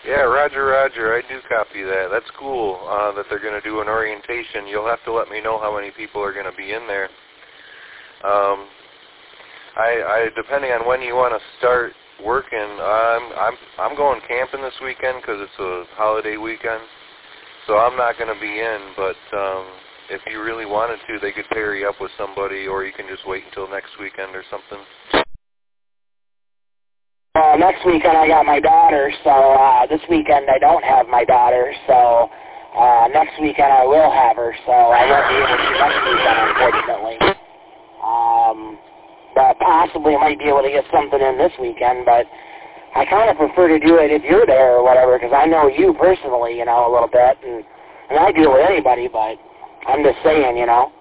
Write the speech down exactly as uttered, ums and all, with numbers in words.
Yeah, roger, roger. I do copy that. That's cool uh, that they're going to do an orientation. You'll have to let me know how many people are going to be in there. Um, I, I depending on when you want to start working, I'm I'm I'm going camping this weekend because it's a holiday weekend, so I'm not going to be in. But um, if you really wanted to, they could pair you up with somebody, or you can just wait until next weekend or something. Uh, next weekend I got my daughter, so uh, this weekend I don't have my daughter, so uh, next weekend I will have her, so I won't be able to next weekend, unfortunately. Um, but possibly I might be able to get something in this weekend, but I kind of prefer to do it if you're there or whatever, because I know you personally, you know, a little bit, and, and I deal with anybody, but I'm just saying, you know.